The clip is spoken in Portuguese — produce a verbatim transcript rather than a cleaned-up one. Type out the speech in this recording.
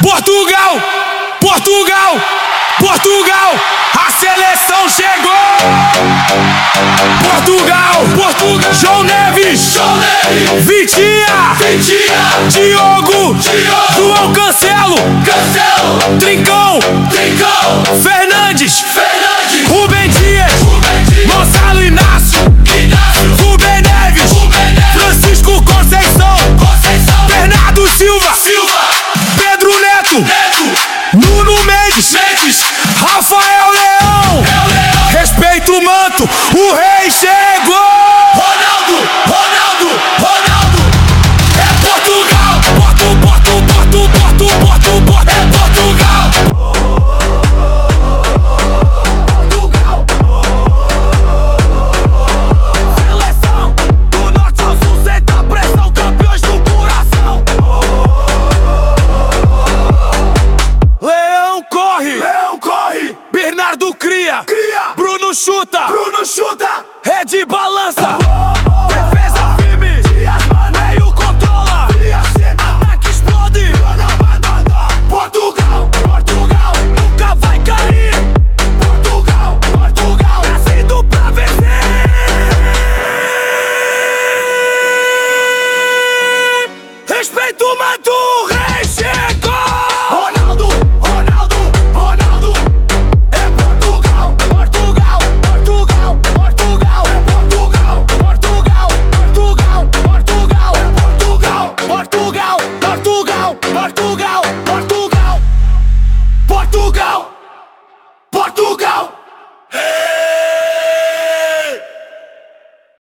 Portugal, Portugal, Portugal, a seleção chegou. Portugal, Portugal, João Neves, João Neves, Vitinha, Vitinha, Diogo, Diogo, João Cancelo, Cancelo, Trincão, Trincão, Fernandes, Fernandes, Rubem Dias, Rubem Dias, Gonçalo Inácio, Inácio, Rubem Neves, Rubem Neves, Francisco Conceição, Conceição, Bernardo Silva, Silva, Pedro Neto, Neto, Nuno Mendes, Mendes, Rafael Leão. é o Leão, Respeita o manto, o rei chegou. Ronaldo, Ronaldo, Ronaldo, é Portugal, Porto, Porto, Porto, Porto, Porto, Porto, é Portugal, Portugal. Seleção do norte ao sul, senta a pressão, campeões do coração. Leão corre, Leão corre, Bernardo cria, cria, Bruno chuta, Bruno chuta, Red balança, oh, defesa firme, Dias, mano, meio controla, Dias, chega, ataque explode. Portugal, Portugal, Nunca vai cair, Portugal, Portugal, nascido pra vencer. Respeita o manto.